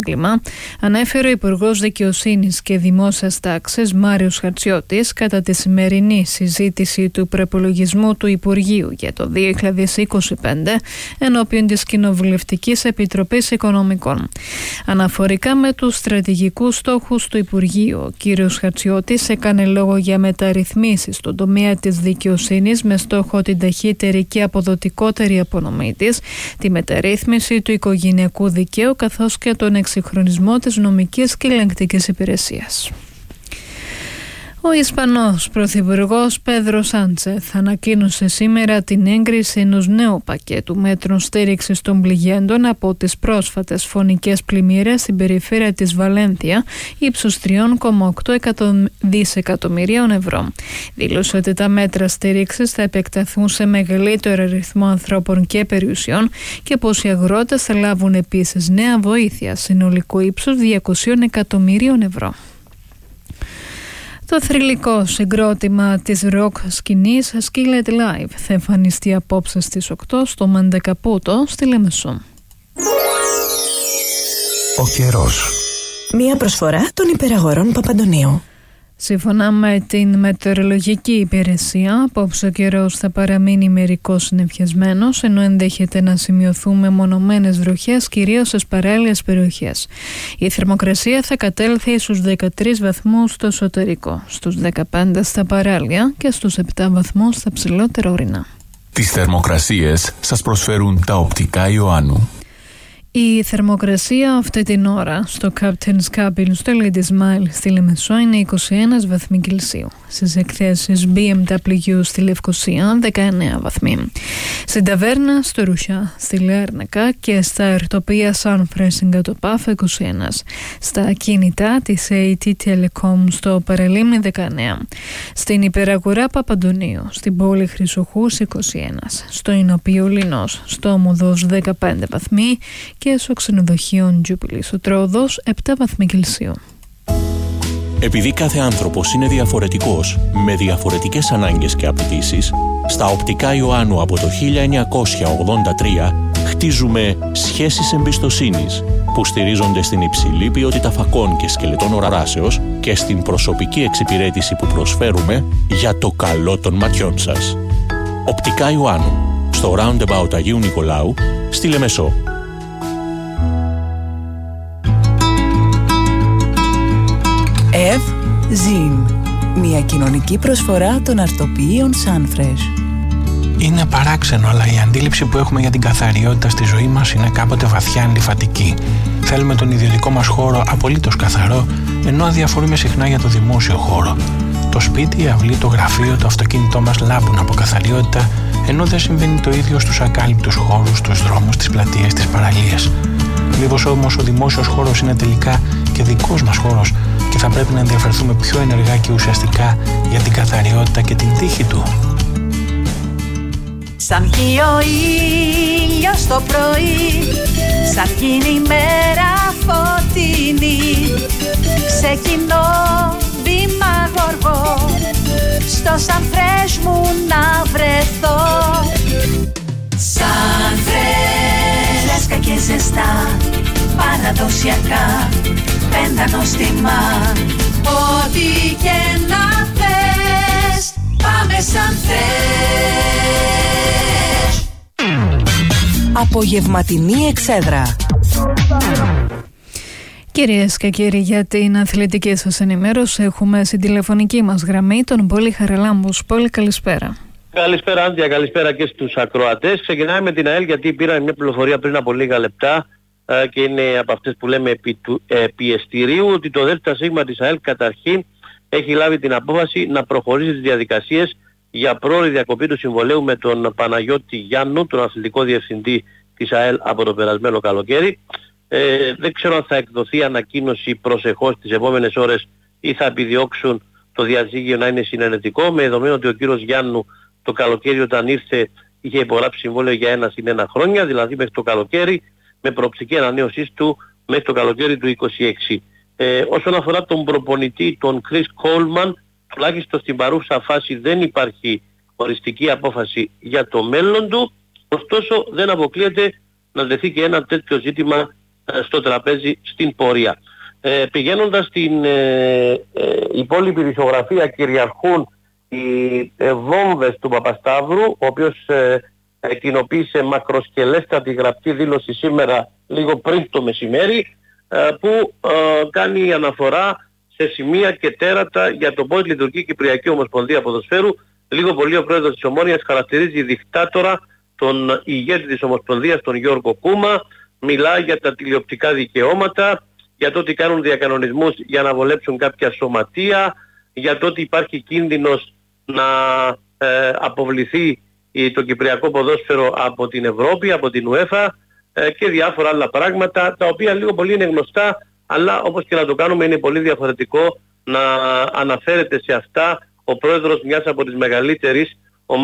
έγκλημα, ανέφερε ο Υπουργός Δικαιοσύνης και Δημόσιας Τάξης Μάριος Χατσιώτης κατά τη σημερινή συζήτηση του προϋπολογισμού του Υπουργείου για το 2025 ενώπιον της Κοινοβουλευτικής Επιτροπής Οικονομικών. Αναφορικά με τους στρατηγικούς στόχους του Υπουργείου, ο κύριος Χατσιώτης έκανε λόγο για μεταρρυθμίσεις στον τομέα της δικαιοσύνης με στόχο την ταχύτερη και αποδοτικότερη απονομή της, τη μεταρρύθμιση του οικογενειακού δικαίου καθώς και τον εξυγχρονισμό της νομικής και ελεγκτικής υπηρεσίας. Ο Ισπανός Πρωθυπουργός Πέδρο Σάντσεθ ανακοίνωσε σήμερα την έγκριση ενός νέου πακέτου μέτρων στήριξης των πληγέντων από τις πρόσφατες φωνικές πλημμύρες στην περιφέρεια της Βαλένθια ύψους 3,8 δισεκατομμυρίων ευρώ. Δήλωσε ότι τα μέτρα στήριξης θα επεκταθούν σε μεγαλύτερο αριθμό ανθρώπων και περιουσιών και πως οι αγρότες θα λάβουν επίσης νέα βοήθεια συνολικού ύψους 200 εκατομμυρίων ευρώ. Το θρυλικό συγκρότημα της ροκ σκηνής Skillet Live θα εμφανιστεί απόψε στις 8 στο Μαντεκαπούτο στη Λεμεσό. Ο καιρός. Μία προσφορά των υπεραγορών Παπαντονίου. Σύμφωνα με την μετεωρολογική υπηρεσία, απόψε ο καιρός θα παραμείνει μερικώς συννεφιασμένος, ενώ ενδέχεται να σημειωθούν μεμονωμένες βροχές, κυρίως στις παράιλιες περιοχές. Η θερμοκρασία θα κατέλθει στους 13 βαθμούς στο εσωτερικό, στους 15 στα παράλια και στους 7 βαθμούς στα ψηλότερα ορεινά. Τις θερμοκρασίες σας προσφέρουν τα οπτικά Ιωάννου. Η θερμοκρασία αυτή την ώρα στο Captain's Cabin στο Lady Smile στη Λεμεσό είναι 21 βαθμοί Κελσίου. Στις εκθέσεις BMW στη Λευκοσία 19 βαθμοί. Στην ταβέρνα στο Ρουσιά στη Λέρνακα και στα ερτοπία Sunfresh στην Κατοπάφ 21. Στα κινητά της AT Telecom στο Παραλίμνη 19. Στην υπεραγορά Παπαντονίου στην πόλη Χρυσοχούς 21. Στο Ινωπείο Λινός στο Ομοδός 15 βαθμοί και στο ξενοδοχείο Τζούπιλη στο Τρόδος 7 βαθμοί Κελσίου. Επειδή κάθε άνθρωπος είναι διαφορετικός, με διαφορετικές ανάγκες και απαιτήσεις, στα οπτικά Ιωάννου από το 1983 χτίζουμε σχέσεις εμπιστοσύνης που στηρίζονται στην υψηλή ποιότητα φακών και σκελετών οράσεως και στην προσωπική εξυπηρέτηση που προσφέρουμε για το καλό των ματιών σας. Οπτικά Ιωάννου, στο Roundabout Αγίου Νικολάου, στη Λεμεσό. Ζιν, μια κοινωνική προσφορά των αρτοποιείων Sunfresh. Είναι παράξενο, αλλά η αντίληψη που έχουμε για την καθαριότητα στη ζωή μας είναι κάποτε βαθιά αντιφατική. Θέλουμε τον ιδιωτικό μας χώρο απολύτως καθαρό, ενώ αδιαφορούμε συχνά για το δημόσιο χώρο. Το σπίτι, η αυλή, το γραφείο, το αυτοκίνητό μας λάμπουν από καθαριότητα, ενώ δεν συμβαίνει το ίδιο στους ακάλυπτους χώρους, στους δρόμους, τις πλατείες, τις παραλίες. Μήπως όμως ο δημόσιος χώρος είναι τελικά και δικός μας χώρος και θα πρέπει να ενδιαφερθούμε πιο ενεργά και ουσιαστικά για την καθαριότητα και την τύχη του. Σαν βγει ο ήλιος το πρωί, σαν γίνει η μέρα φωτεινή, ξεκινώ βήμα γοργό, στο Sunfresh μου να βρεθώ. Sunfresh, φρέσκα και ζεστά, παραδοσιακά, πέντα νοστιμά. Ό,τι και να θες, πάμε Sunfresh. Απογευματινή εξέδρα. Κυρίες και κύριοι, για την αθλητική σας ενημέρωση έχουμε στην τηλεφωνική μας γραμμή τον Πόλη Χαραλάμπους. Πόλη, καλησπέρα. Καλησπέρα Άντια, καλησπέρα και στους ακροατές. Ξεκινάμε με την ΑΕΛ γιατί πήραμε μια πληροφορία πριν από λίγα λεπτά και είναι από αυτές που λέμε επί εστηρίου, ότι το ΔΣ της ΑΕΛ καταρχήν έχει λάβει την απόφαση να προχωρήσει τις διαδικασίες για πρόωρη διακοπή του συμβολαίου με τον Παναγιώτη Γιάννου, τον αθλητικό διευθυντή της ΑΕΛ από το περασμένο καλοκαίρι. Δεν ξέρω αν θα εκδοθεί ανακοίνωση προσεχώς τις επόμενες ώρες ή θα επιδιώξουν το διαζύγιο να είναι συνενετικό, με δεδομένο ότι ο κύριος Γιάννου το καλοκαίρι όταν ήρθε είχε υπογράψει συμβόλαιο για 1 χρόνια, δηλαδή μέχρι το καλοκαίρι, με προοπτική ανανέωσής του μέχρι το καλοκαίρι του 2026. Όσον αφορά τον προπονητή, τον Chris Coleman, τουλάχιστον στην παρούσα φάση δεν υπάρχει οριστική απόφαση για το μέλλον του, ωστόσο δεν αποκλείεται να δεθεί και ένα τέτοιο ζήτημα στο τραπέζι στην πορεία. Πηγαίνοντας στην υπόλοιπη δισογραφία, κυριαρχούν οι βόμβες του Παπασταύρου, ο οποίος κοινοποίησε μακροσκελέστατη γραπτή δήλωση σήμερα λίγο πριν το μεσημέρι, που κάνει αναφορά σε σημεία και τέρατα για το πώς λειτουργεί η Κυπριακή Ομοσπονδία Ποδοσφαίρου. Λίγο πολύ ο πρόεδρος της Ομόνοιας χαρακτηρίζει δικτάτορα τον ηγέτη της Ομοσπονδίας, τον Γιώργο Κούμα, μιλά για τα τηλεοπτικά δικαιώματα, για το ότι κάνουν διακανονισμούς για να βολέψουν κάποια σωματεία, για το ότι υπάρχει κίνδυνος να αποβληθεί το κυπριακό ποδόσφαιρο από την Ευρώπη, από την UEFA και διάφορα άλλα πράγματα, τα οποία λίγο πολύ είναι γνωστά, αλλά όπως και να το κάνουμε είναι πολύ διαφορετικό να αναφέρεται σε αυτά ο πρόεδρος μιας από τις μεγαλύτερες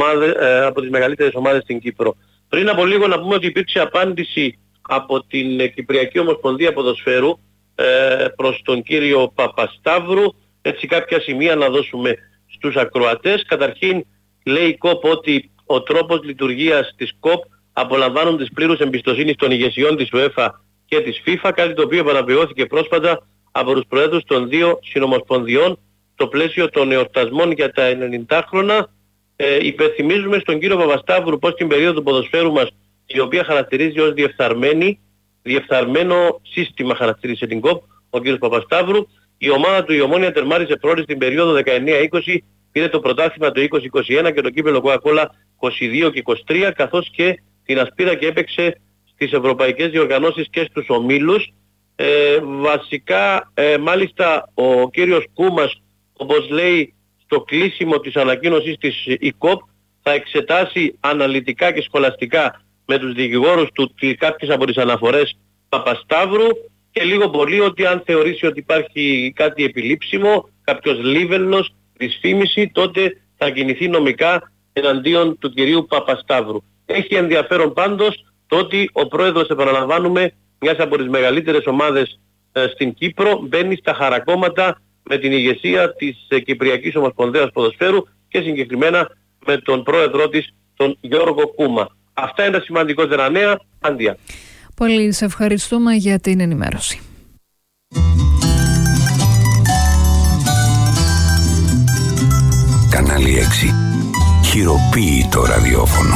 ομάδες στην Κύπρο. Πριν από λίγο να πούμε ότι υπήρξε απάντηση από την Κυπριακή Ομοσπονδία Ποδοσφαίρου προς τον κύριο Παπασταύρου. Έτσι κάποια σημεία να δώσουμε στους ακροατές. Καταρχήν λέει η ΚΟΠ ότι ο τρόπος λειτουργίας της ΚΟΠ απολαμβάνουν της πλήρους εμπιστοσύνης των ηγεσιών της UEFA και της FIFA, κάτι το οποίο επαναβεβαιώθηκε πρόσφατα από τους προέδρους των δύο συνομοσπονδιών στο πλαίσιο των εορτασμών για τα 90 χρόνια. Υπενθυμίζουμε στον κύριο Παπασταύρου πως την περίοδο του ποδοσφαίρου μας, η οποία χαρακτηρίζει ως διεφθαρμένο σύστημα, χαρακτήρισε την ΚΟΠ ο κύριος Παπασταύρου, η ομάδα του η Ομόνοια τερμάρισε πρώτη στην περίοδο 19-20, πήρε το πρωτάθλημα το 20-21 και το κύπελλο Coca-Cola 22 και 23, καθώς και την Ασπίδα και έπαιξε στις ευρωπαϊκές διοργανώσεις και στους ομίλους. Βασικά μάλιστα ο κύριος Κούμας, όπως λέει στο κλείσιμο της ανακοίνωσης της ΚΟΠ, θα εξετάσει αναλυτικά και σχολαστικά με τους δικηγόρους του κάποιες από τις αναφορές Παπασταύρου και λίγο πολύ ότι αν θεωρήσει ότι υπάρχει κάτι επιλήψιμο, κάποιος λίβελος, δυσφήμιση, τότε θα κινηθεί νομικά εναντίον του κυρίου Παπασταύρου. Έχει ενδιαφέρον πάντως το ότι ο πρόεδρος, επαναλαμβάνουμε, μιας από τις μεγαλύτερες ομάδες στην Κύπρο, μπαίνει στα χαρακόμματα με την ηγεσία της Κυπριακής Ομοσπονδίας Ποδοσφαίρου και συγκεκριμένα με τον πρόεδρό της, τον Γιώργο Κούμα. Αυτά είναι τα σημαντικότερα νέα. Αντία. Πολύ σε ευχαριστούμε για την ενημέρωση. Κανάλι 6. Χειροποίητο ραδιόφωνο.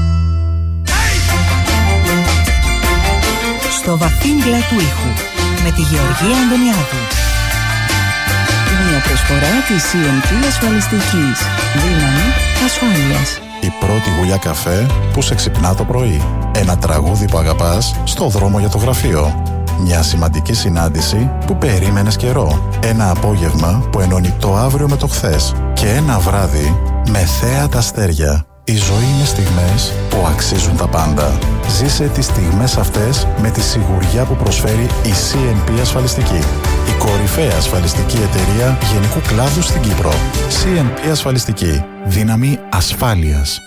Στο βαθύγκλα του ήχου με τη Γεωργία Αντωνιάδου. Μια προσφορά της CNP ασφαλιστικής. Δύναμη ασφάλειας. Η πρώτη γουλιά καφέ που σε ξυπνά το πρωί. Ένα τραγούδι που αγαπάς στο δρόμο για το γραφείο. Μια σημαντική συνάντηση που περίμενες καιρό. Ένα απόγευμα που ενώνει το αύριο με το χθες. Και ένα βράδυ με θέα τα αστέρια. Η ζωή είναι στιγμές που αξίζουν τα πάντα. Ζήσε τις στιγμές αυτές με τη σιγουριά που προσφέρει η CNP Ασφαλιστική. Η κορυφαία ασφαλιστική εταιρεία γενικού κλάδου στην Κύπρο. CNP Ασφαλιστική. Δύναμη ασφάλειας.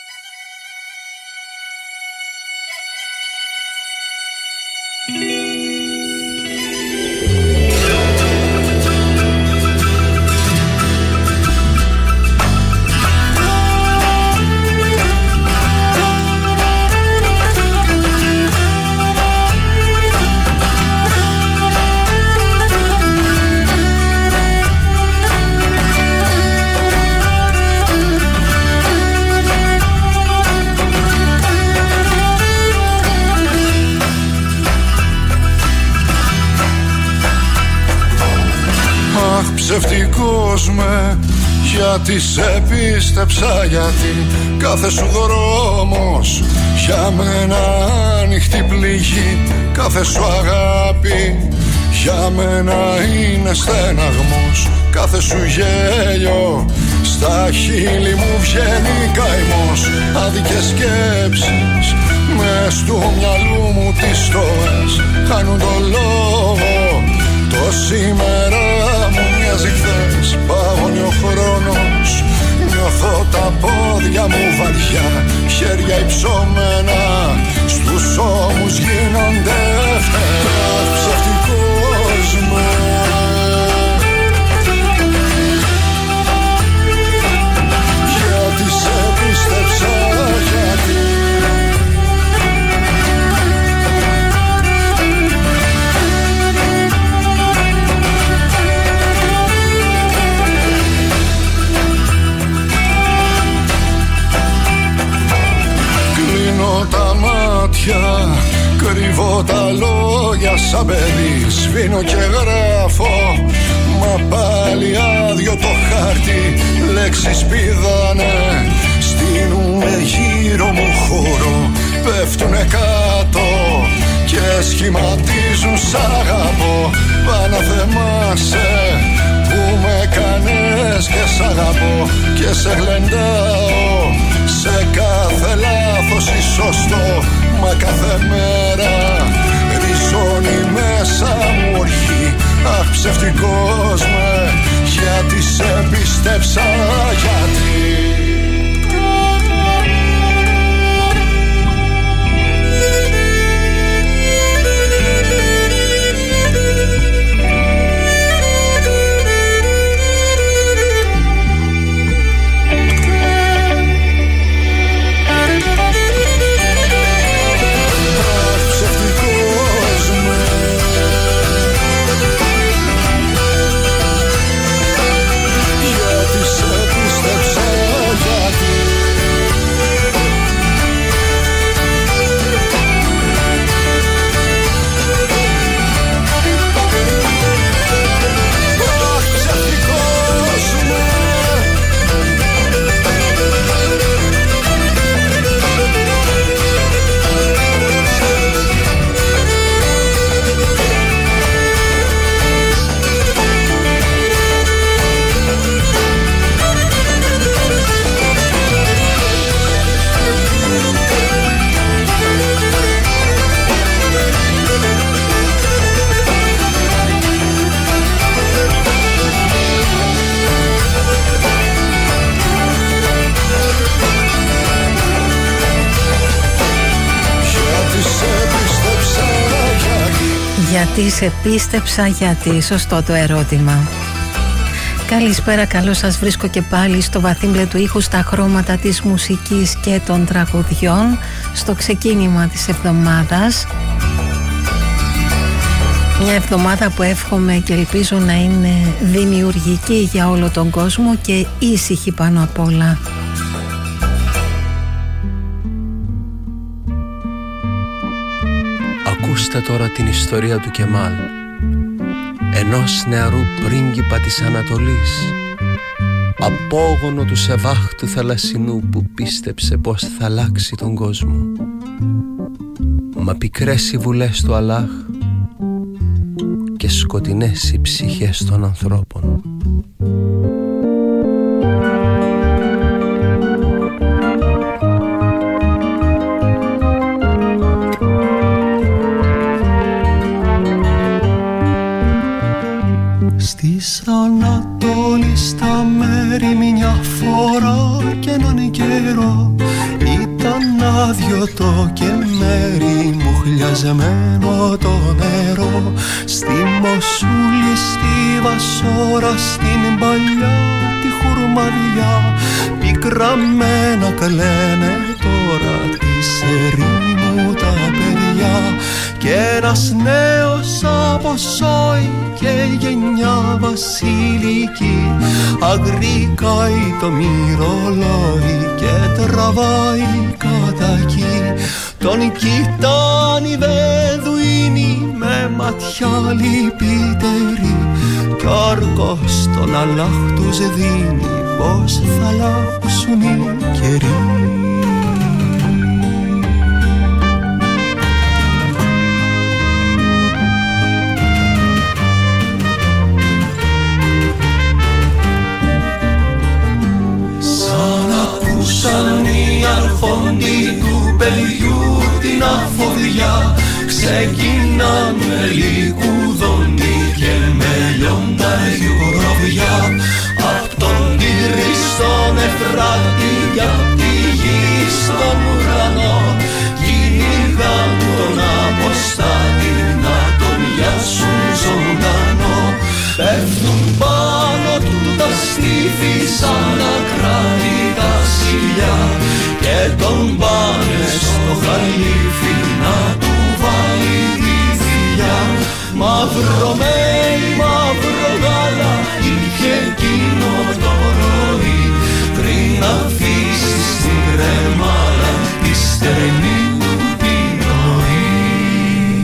Ψευτικός με, γιατί σε πίστεψα, γιατί κάθε σου δρόμος για μένα ανοιχτή πληγή, κάθε σου αγάπη για μένα είναι στεναγμός, κάθε σου γέλιο στα χείλη μου βγαίνει καημός, άδικες σκέψεις μες του μυαλού μου τις στοές χάνουν το λόγο, το σήμερα μου μοιάζει χθες, παγώνει ο χρόνος, νιώθω τα πόδια μου βαριά, χέρια υψωμένα, στους ώμους γίνονται φτερά, ψευτικός με. Γιατί σε πίστεψα, γιατί Κρύβω τα λόγια σαν παιδί, σβήνω και γράφω, μα πάλι άδειο το χάρτη, λέξεις πηδάνε. Στείνουμε γύρω μου χώρο, πέφτουνε κάτω και σχηματίζουν σ' αγαπώ. Πάνω θεμάσαι που με κάνες και σ' αγαπώ και σε γλεντάω. Σε κάθε λάθος ή σωστό, μα κάθε μέρα ριζώνει μέσα μου οργή. Αχ, ψευτικός με, γιατί σε πίστεψα, γιατί. Γιατί σε πίστεψα, γιατί, σωστό το ερώτημα. Καλησπέρα, καλώς σας βρίσκω και πάλι στο βαθύμπλε του ήχου, στα χρώματα της μουσικής και των τραγουδιών, στο ξεκίνημα της εβδομάδας. Μια εβδομάδα που εύχομαι και ελπίζω να είναι δημιουργική για όλο τον κόσμο και ήσυχη πάνω απ' όλα. Ακούστε τώρα την ιστορία του Κεμάλ, ενός νεαρού πρίγκιπα της Ανατολής, απόγονο του Σεβάχ του θαλασσινού, που πίστεψε πως θα αλλάξει τον κόσμο. Μα πικρές οι βουλές του Αλλάχ και σκοτεινές οι ψυχές των ανθρώπων. Στις Ανατολής τα μέρη μια φορά και έναν καιρό ήταν άδειο το και μέρη μου χλιαζεμένο το νερό. Στη Μοσούλη, στη Βασόρα, στην παλιά τη Χουρμαδιά, πικραμένα κλαίνε τώρα της ερήμου τα παιδιά. Κι ένας νέος αποσώει και γενιά βασιλική, αγρικάει το μυρολόι και τραβάει κατά εκεί. Τον κοιτάνει Βεδουίνοι με ματιά λυπητερή, κι ο αργός τον Αλλάχ τους δίνει πως θα αλλάξουν οι καιροί. Σαν οι αρχόντοι του παιδιού την αφοδιά, ξεκινάνε λικουδόνι και με λιονταριού ροβιά. Απ' τον Τύρι στον Εφράτη κι απ' τη γη στον ουρανό, κυνηγάν τον αποστάτη να τον πιάσουν ζωντανό. Πέφτουν πάνω του τα στήθη σαν ακράτητα σκυλιά και τον πάνε στο χαλίφι να του βάλει τη θηλιά. Μαύρο μέι, μαύρο γάλα είχε εκείνο το πρωί, πριν αφήσει στην κρεμάλα τη στενή του την ροή.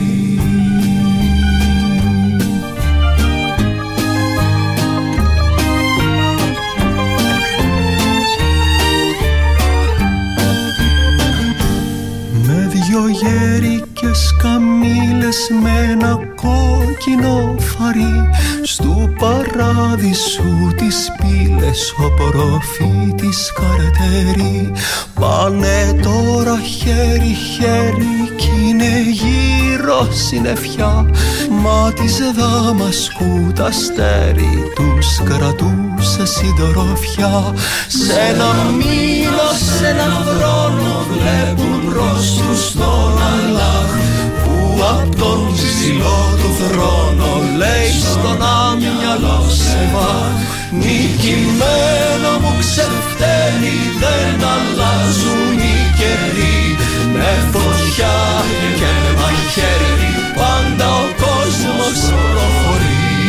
κυλόφαρη στου παράδεισου τις πύλες ο προφήτης καρτερή. Πάνε τώρα χέρι-χέρι κι είναι γύρω συννεφιά, μα της Δαμασκού τ' αστέρι τους κρατούσε συντροφιά. Σ' ένα μήνα, σ' ένα χρόνο βλέπουν μπρος τους τον Αλλάχ, που απ' τον ψηλό του θρόνο λέει στον άμυαλο σε βάχ. Νικημένο μου ξεφταίνει, δεν αλλάζουν οι καιροί, με φωτιά και με μαχαίρι πάντα ο κόσμος προχωρεί.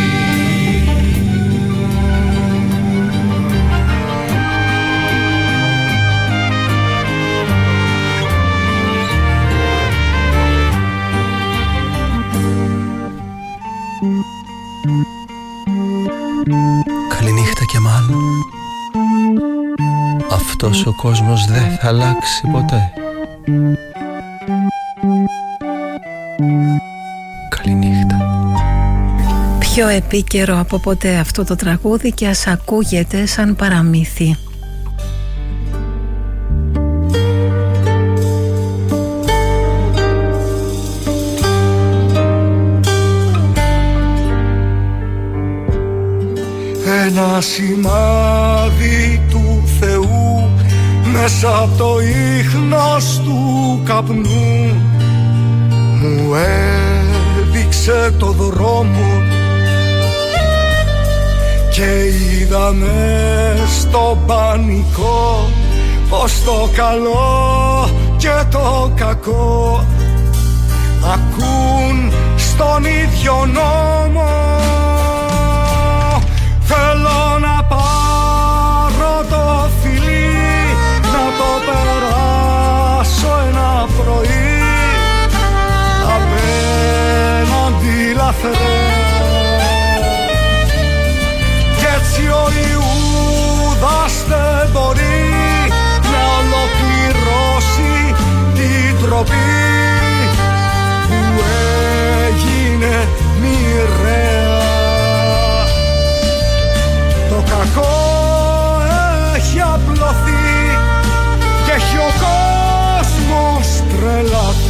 Καληνύχτα Κεμάλ. Αυτός ο κόσμος δεν θα αλλάξει ποτέ. Καληνύχτα. Πιο επίκαιρο από ποτέ αυτό το τραγούδι και ας ακούγεται σαν παραμύθι. Ένα σημάδι του Θεού μέσα από το ίχνος του καπνού μου έδειξε το δρόμο και είδαμε στο πανικό πως το καλό και το κακό ακούν στον ίδιο νόμο. Θέλω να πάρω το φιλί, να το περάσω ένα πρωί απέναντι λαθρέα, κι έτσι ο Ιούδας δεν μπορεί να ολοκληρώσει την τροπή που έγινε μοιραία. Το κακό έχει απλωθεί και έχει ο κόσμος τρελαθεί.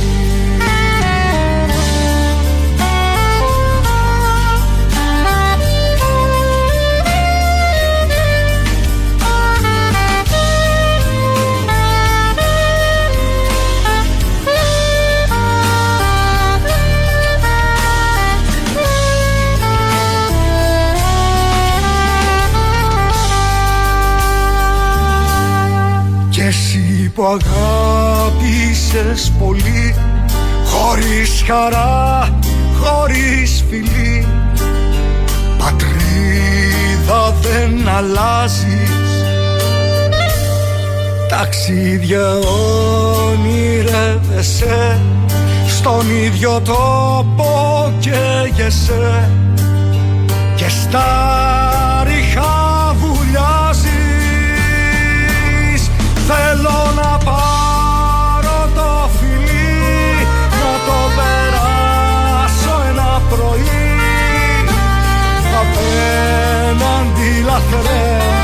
Εσύ που αγάπησες πολύ, χωρίς χαρά, χωρίς φιλί, πατρίδα δεν αλλάζεις, ταξίδια όνειρεύεσαι, στον ίδιο τόπο καίγεσαι και στα ριχά βουλιάζεις. Θέλω να πάρω το φιλί, να το περάσω ένα πρωί απέναντι λαθρέα,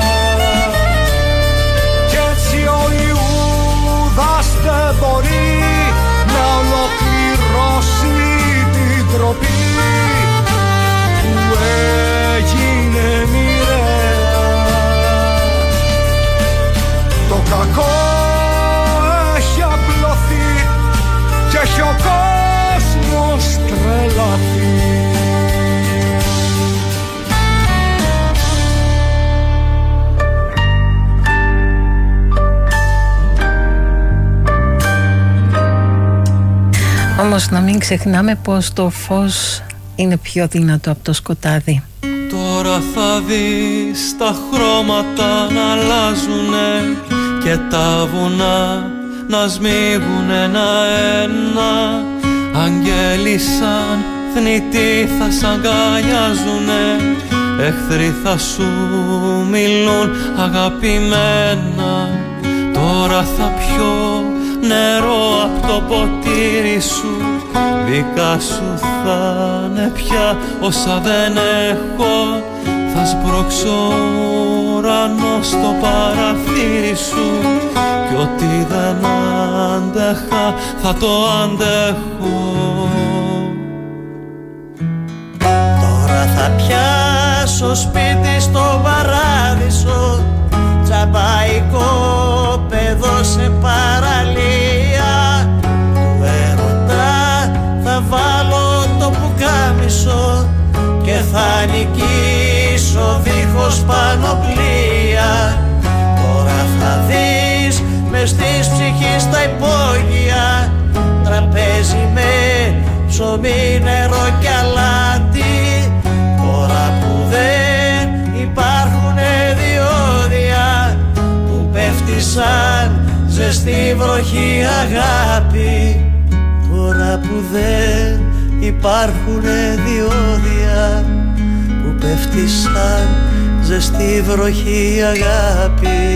κι έτσι ο Ιούδας δεν μπορεί να ολοκληρώσει την τροπή που έγινε μοιραία. Το κακό έχει απλωθεί και έχει ο κόσμος τρελαθεί. Όμως να μην ξεχνάμε πως το φως είναι πιο δυνατό από το σκοτάδι. Τώρα θα δεις τα χρώματα να αλλάζουνε και τα βουνά να σμίγουν ένα-ένα. Αγγέλοι σαν θνητοί θα σ' αγκαλιάζουνε, εχθροί θα σου μιλούν αγαπημένα. Τώρα θα πιω νερό από το ποτήρι σου, δικά σου θα'ναι πια όσα δεν έχω. Θα σπρώξω ουρανό στο παραθύρι σου κι ό,τι δεν άντεχα θα το αντέχω. Τώρα θα πιάσω σπίτι στο παράδεισο, τζαμπαϊκό παιδό σε παραλία. Του έρωτα θα βάλω το πουκάμισο και θα νικήσω δίχως πανοπλία. Τώρα θα δεις μες της ψυχής τα υπόγεια, τραπέζι με ψωμί, νερό και αλάτι. Τώρα που δεν υπάρχουνε διόδια που πέφτει σαν ζεστή βροχή αγάπη. Τώρα που δεν υπάρχουνε διόδια που πέφτει σαν ζεστή βροχή αγάπη.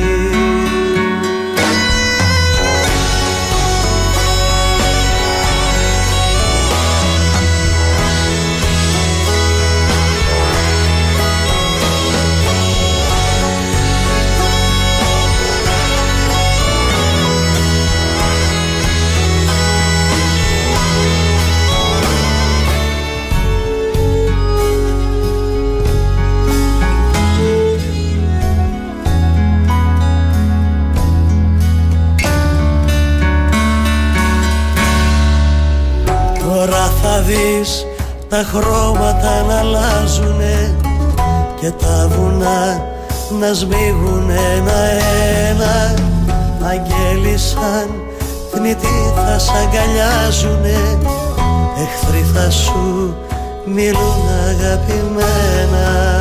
Δεις τα χρώματα να αλλάζουνε και τα βουνά να σμίγουν ένα-ένα. Αγγέλοι σαν θνητοί θα σ' αγκαλιάζουνε, εχθροί θα σου μιλούν αγαπημένα.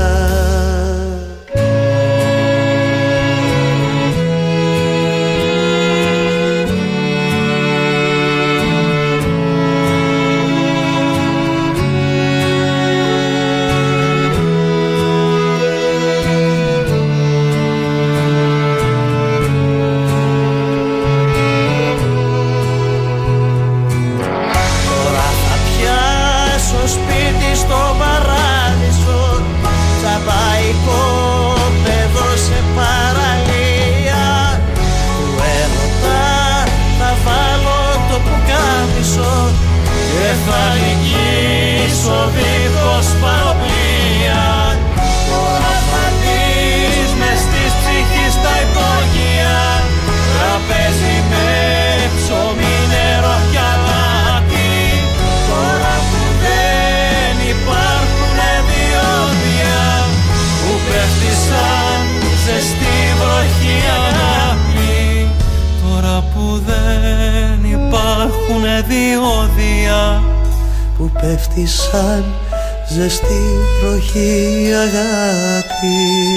διόδια που πέφτει σαν ζεστή βροχή αγάπη.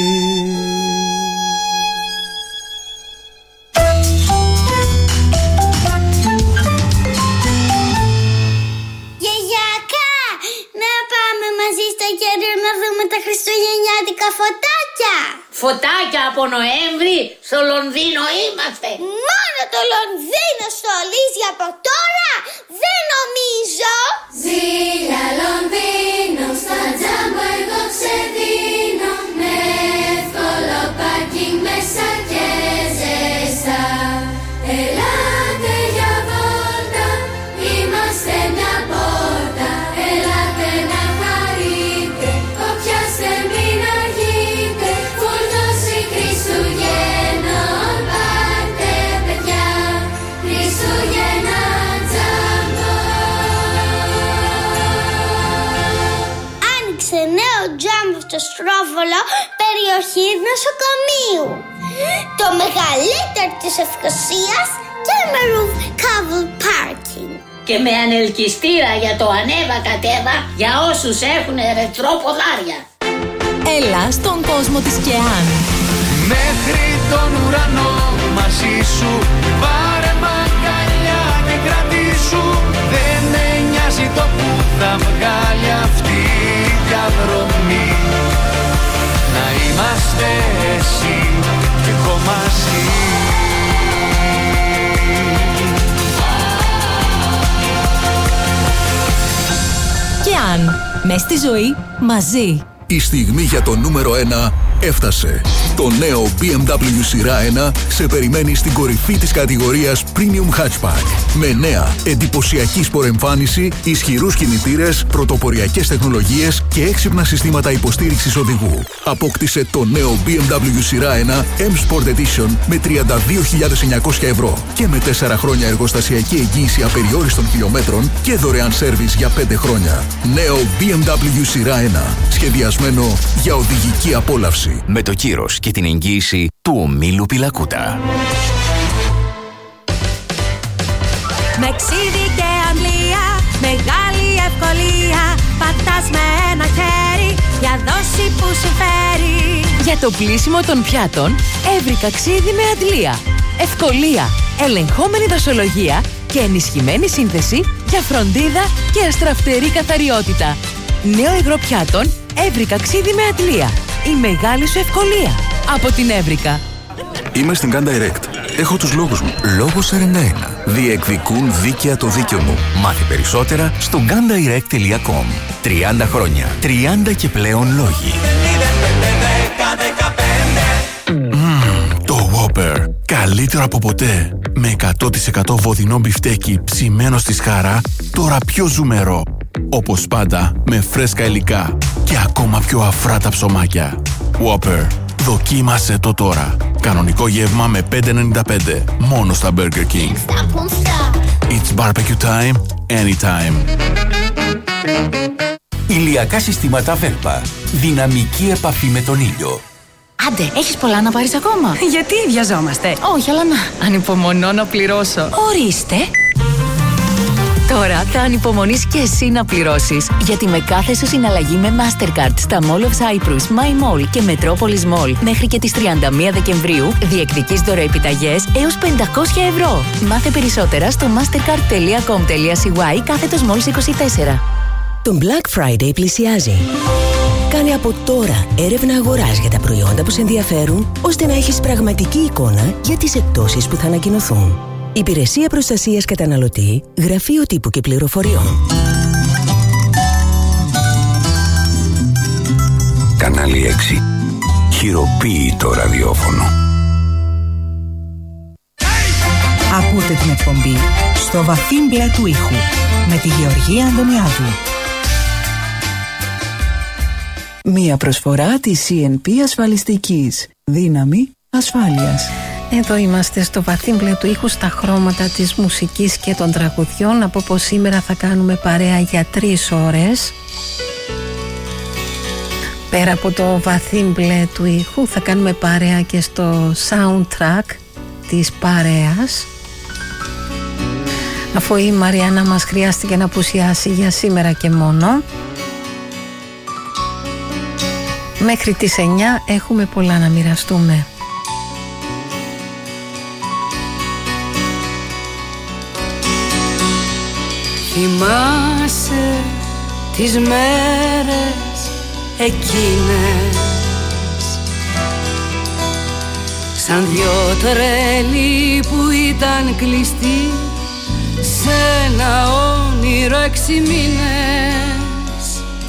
Γιαγιάκα, να πάμε μαζί στο κέντρο να δούμε τα χριστουγεννιάτικα φωτάκια. Φωτάκια από Νοέμβρη, στο Λονδίνο είμαστε. Μόνο το Λονδίνο στολίζει από τώρα, δεν νομίζω. Ζήλια Λονδίνο, στα τζάμπα εγώ ξεδίνω, με εύκολο πάρκινγκ μέσα και ζεστά. Ελάτε για βόλτα, είμαστε μια πόρτα. Ελάτε να χαρείτε, κοπιάστε μην αργείτε. Φουρνώσει Χριστουγέννων πάρτε παιδιά, Χριστούγεννα τζάμπο. Άνοιξε νέο τζάμπο στο Στρόβολο, περιοχή νοσοκομείου. Το μεγαλύτερο της Ευκοσίας και με roof covered parking. Και με ανελκυστήρα για το ανέβα κατέβα για όσους έχουν ρετρό ποδάρια. Έλα στον κόσμο της ΚΕΑΝ. Μέχρι τον ουρανό μαζί σου, πάρε μ' αγκαλιά και κρατήσου. Δεν με νοιάζει το που θα βγάλει αυτή η διαδρομή. Να είμαστε εσύ και εγώ μαζί. Ναι στη ζωή, μαζί. Η στιγμή για το νούμερο 1 έφτασε. Το νέο BMW σειρά 1 σε περιμένει στην κορυφή της κατηγορίας Premium Hatchback. Με νέα, εντυπωσιακή σπορεμφάνιση, ισχυρούς κινητήρες, πρωτοποριακές τεχνολογίες και έξυπνα συστήματα υποστήριξης οδηγού. Απόκτησε το νέο BMW σειρά 1 M-Sport Edition με 32.900 ευρώ και με 4 χρόνια εργοστασιακή εγγύηση απεριόριστων χιλιόμετρων και δωρεάν σέρβις για 5 χρόνια. Νέο BMW σειρά 1. Σχεδιασμένο για οδηγική απόλαυση. Με το κύρος και την εγγύηση του ομίλου Πιλακούτα. Με ξύδι και αντλία, μεγάλη ευκολία. Πατάς με ένα χέρι για δόση που σου φέρει. Για το πλύσιμο των πιάτων, Εύρικα ξύδι με αντλία. Ευκολία, ελεγχόμενη δοσολογία και ενισχυμένη σύνθεση για φροντίδα και αστραφτερή καθαριότητα. Νέο υγρό πιάτων, Εύρικα ξύδι με αντλία. Η μεγάλη σου ευκολία. Από την Εύρικα. Είμαι στην Gun Direct. Έχω τους λόγους μου. Λόγος 41. Διεκδικούν δίκαια το δίκαιο μου. Μάθει περισσότερα στο gundirect.com. 30 χρόνια. 30 και πλέον λόγοι. Το Whopper. Καλύτερο από ποτέ. Με 100% βοδινό μπιφτέκι ψημένο στη σχάρα, τώρα πιο ζουμερό. Όπως πάντα, με φρέσκα υλικά και ακόμα πιο αφρά τα ψωμάκια. Whopper. Δοκίμασε το τώρα. Κανονικό γεύμα με 5,95. Μόνο στα Burger King. It's barbecue time, anytime. Ηλιακά συστήματα Velpa. Δυναμική επαφή με τον ήλιο. Άντε, έχεις πολλά να πάρεις ακόμα? Γιατί βιαζόμαστε? Όχι, αλλά να. Ανυπομονώ να πληρώσω. Ορίστε. Τώρα θα ανυπομονείς και εσύ να πληρώσεις. Γιατί με κάθε σου συναλλαγή με Mastercard στα Mall of Cyprus, My Mall και Metropolis Mall μέχρι και τις 31 Δεκεμβρίου διεκδικείς δωροεπιταγές έως 500 ευρώ. Μάθε περισσότερα στο mastercard.com.cy/malls 24. Το Black Friday πλησιάζει. Κάνε από τώρα έρευνα αγοράς για τα προϊόντα που σε ενδιαφέρουν, ώστε να έχεις πραγματική εικόνα για τις εκπτώσεις που θα ανακοινωθούν. Υπηρεσία Προστασίας Καταναλωτή, Γραφείο Τύπου και Πληροφοριών. Κανάλι 6. Χειροποίητο ραδιόφωνο. Ακούτε την εκπομπή στο βαθύ μπλε του ήχου με τη Γεωργία Αντωνιάδου. Μία προσφορά της CNP Ασφαλιστικής. Δύναμη ασφάλειας. Εδώ είμαστε στο βαθύ μπλε του ήχου, στα χρώματα της μουσικής και των τραγουδιών. Από πως σήμερα θα κάνουμε παρέα για 3 ώρες. Πέρα από το βαθύ μπλε του ήχου θα κάνουμε παρέα και στο soundtrack της παρέας. Αφού η Μαριάννα μας χρειάστηκε να απουσιάσει για σήμερα και μόνο. Μέχρι τις 9 έχουμε πολλά να μοιραστούμε. Θυμάσαι τις μέρες εκείνες, σαν δυο τρέλοι που ήταν κλειστοί σε ένα όνειρο 6 μήνες.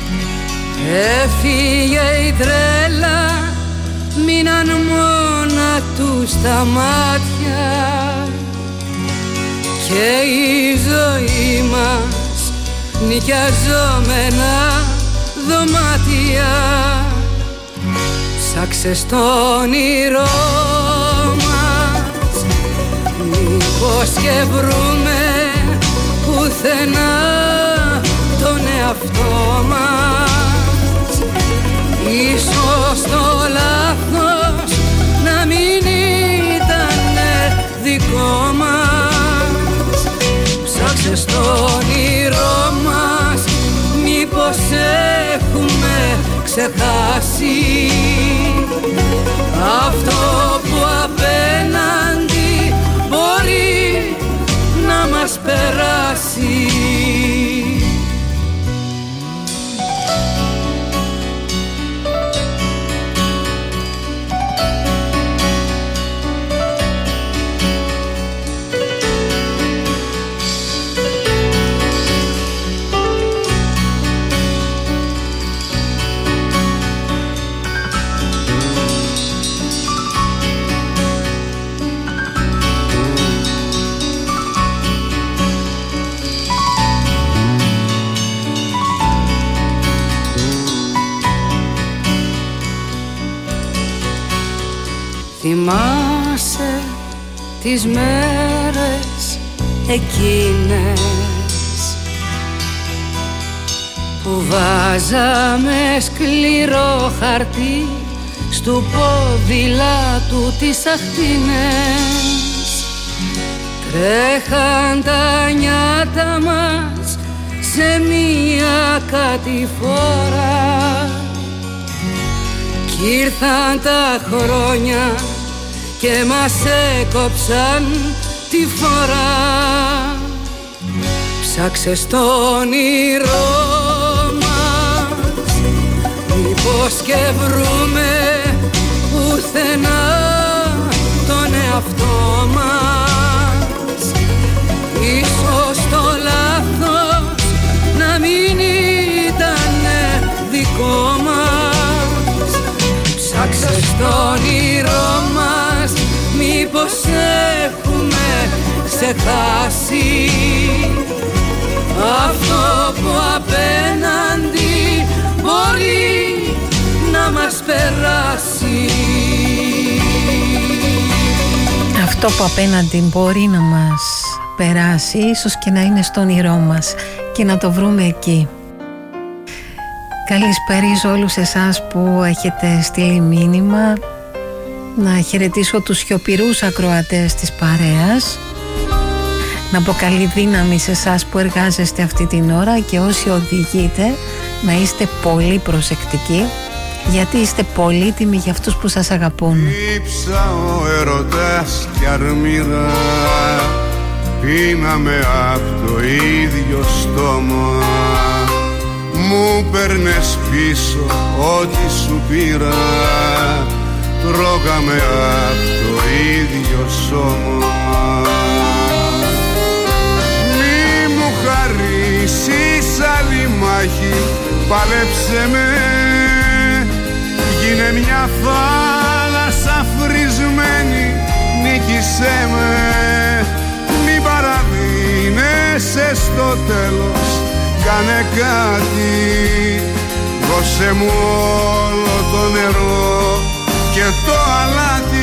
Έφυγε η τρέλα, μείναν μόνα τους τα μάτια και η ζωή μας νοικιαζόμενα δωμάτια. Ψάξε στο όνειρό μας, μήπως και βρούμε πουθενά τον εαυτό μας. Ίσως το λάθος να μην ήταν δικό μας. Ψάξε στο όνειρό μας, μήπως έχουμε ξεχάσει αυτό που απέναντι μπορεί να μας περάσει. Θυμάσαι τις μέρες εκείνες που βάζαμε σκληρό χαρτί στου ποδήλατου τις αχτίνες. Τρέχαν τα νιάτα μας σε μία κατηφόρα κι ήρθαν τα χρόνια και μας έκοψαν τη φορά. Ψάξε στο όνειρό μας, μήπως και βρούμε πουθενά τον εαυτό μας. Ίσως το λάθος να μην ήτανε δικό μας. Ψάξε στο όνειρό μας, μήπως έχουμε ξεχάσει αυτό που απέναντι μπορεί να μας περάσει. Αυτό που απέναντι μπορεί να μας περάσει, ίσως και να είναι στο όνειρό μας και να το βρούμε εκεί. Καλησπέριζω όλους εσάς που έχετε στείλει μήνυμα. Να χαιρετήσω τους σιωπηρούς ακροατές της παρέας. Να πω καλή δύναμη σε εσάς που εργάζεστε αυτή την ώρα και όσοι οδηγείτε να είστε πολύ προσεκτικοί, γιατί είστε πολύτιμοι για αυτούς που σας αγαπούν. Ήψα ο ερωτάς κι αρμύρα, πίναμε απ' το ίδιο στόμα. Μου παίρνες πίσω ό,τι σου πήρα, τρώγαμε απ' το ίδιο σώμα. Μη μου χαρίσεις άλλη μάχη, πάλεψε με. Γίνε μια θάλασσα φρισμένη, νίκησέ με. Μη παραδίνεσαι στο τέλος, κάνε κάτι. Δώσε μου όλο το νερό και το αλάτι.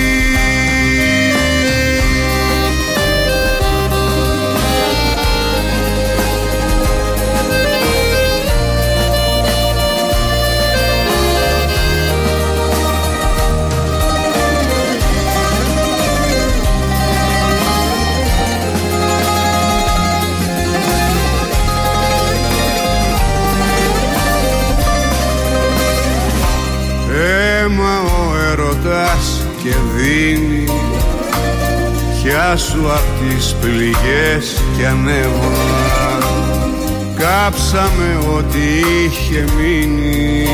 Αίμα ο ερωτάς και δίνει, πιάσου απ' τις πληγές κι ανέβα. Κάψαμε ό,τι είχε μείνει,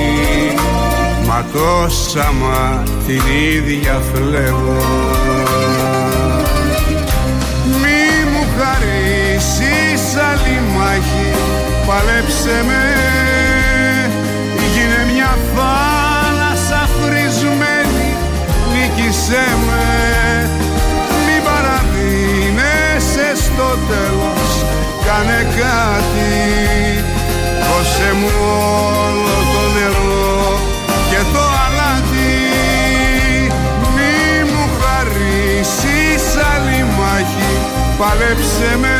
ματώσαμα την ίδια φλέβα. Μη μου χαρίσεις άλλη μάχη, παλέψε με. Γίνε μια θάλασσα φρισμένη, νίκησέ με. Μην παραδίνεσαι στο τέλος, κάνε κάτι. Δώσε μου όλο το νερό και το αλάτι. Μη μου χαρίσεις άλλη μάχη, παλέψε με.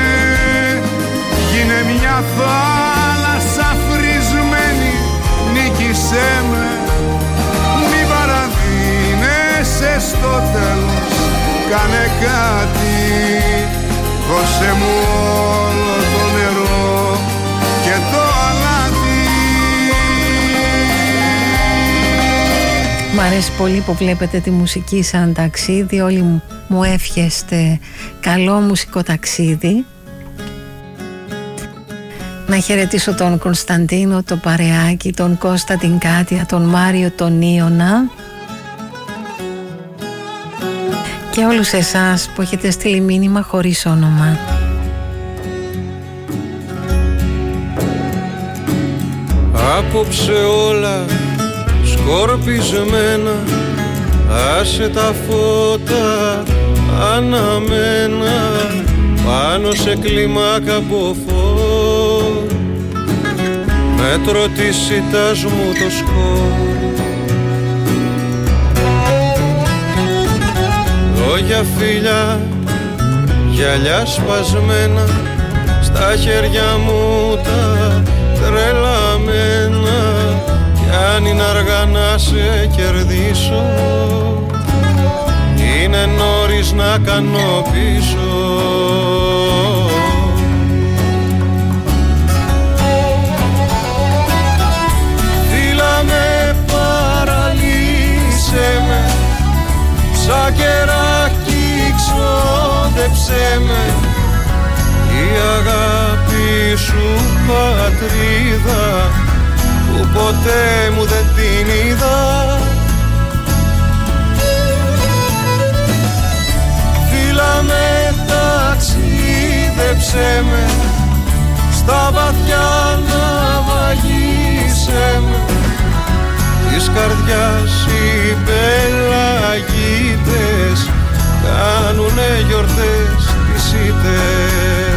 Γίνε μια θάλασσα φρισμένη, νίκησέ με. Μη παραδίνεσαι στο τέλος, κάνε κάτι. Δώσε μου όλο το νερό και το αλάτι. Μ' αρέσει πολύ που βλέπετε τη μουσική σαν ταξίδι. Όλοι μου εύχεστε καλό μουσικό ταξίδι. Να χαιρετήσω τον Κωνσταντίνο, τον Παρεάκη, τον Κώστα, την Κάτια, τον Μάριο, τον Ιωνα και όλους εσάς που έχετε στείλει μήνυμα χωρίς όνομα. Απόψε όλα σκορπισμένα, άσε τα φώτα αναμένα πάνω σε κλιμάκα από φως. Μέτρο της σιτάς μου το σκορ. Λόγια φίλια, γυαλιά σπασμένα, στα χέρια μου τα τρελαμένα. Κι αν είναι αργά να σε κερδίσω, είναι νωρίς να κάνω πίσω. Φίλα με, παραλύσε με, σαν κεράκι ξόδεψε με. Η αγάπη σου πατρίδα που ποτέ μου δεν την είδα. Φίλα με, ταξίδεψε με, στα βαθιά να βαγίσαι με. Της καρδιάς οι πελαγίτες κάνουνε γιορτές τις ήττες.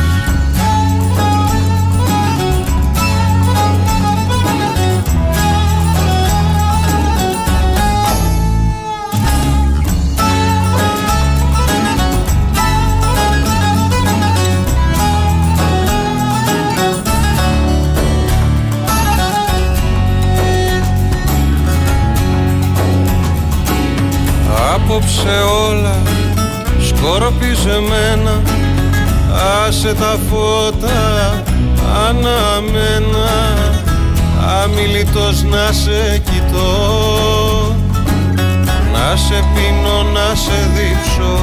Απόψε όλα σκορπιζεμένα, άσε τα φώτα αναμένα. Αμιλητός να σε κοιτώ, να σε πίνω, να σε δείξω.